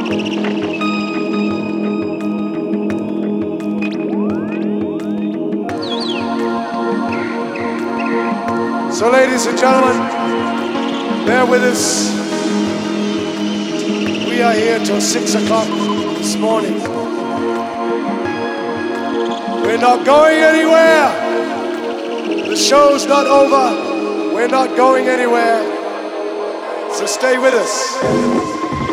So ladies and gentlemen, bear with us. We are here till 6 o'clock this morning. We're not going anywhere. The show's not over. We're not going anywhere. So stay with us.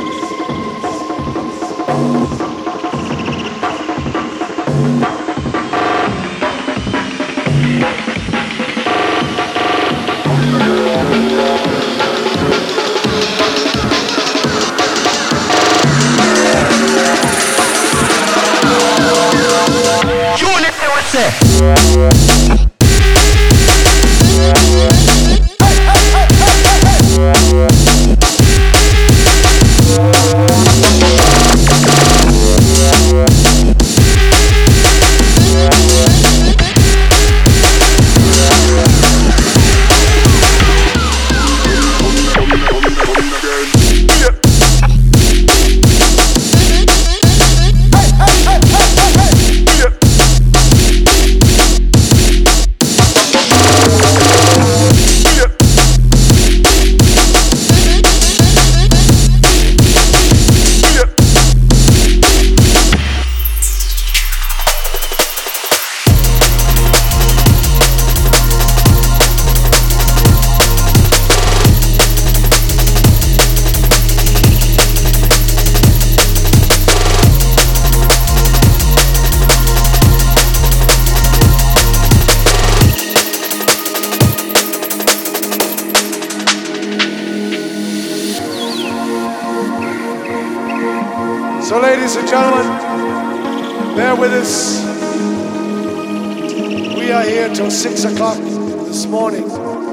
So ladies and gentlemen, bear with us. We are here till 6 o'clock this morning.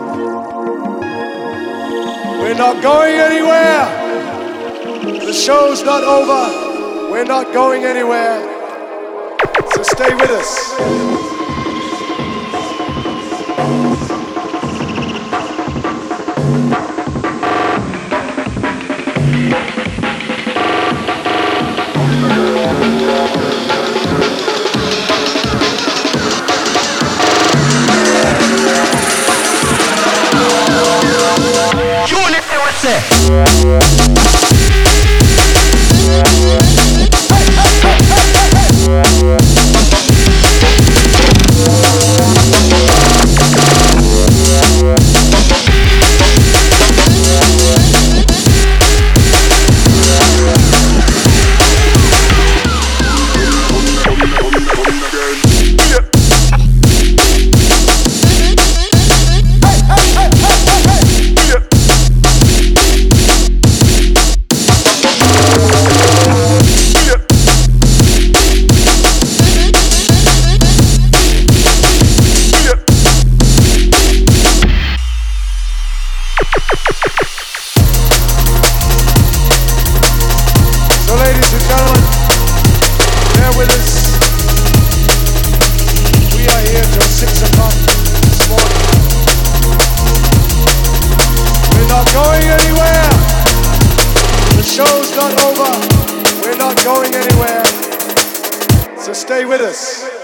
We're not going anywhere. The show's not over. We're not going anywhere. So stay with us. Show's not over. We're not going anywhere. So stay with us.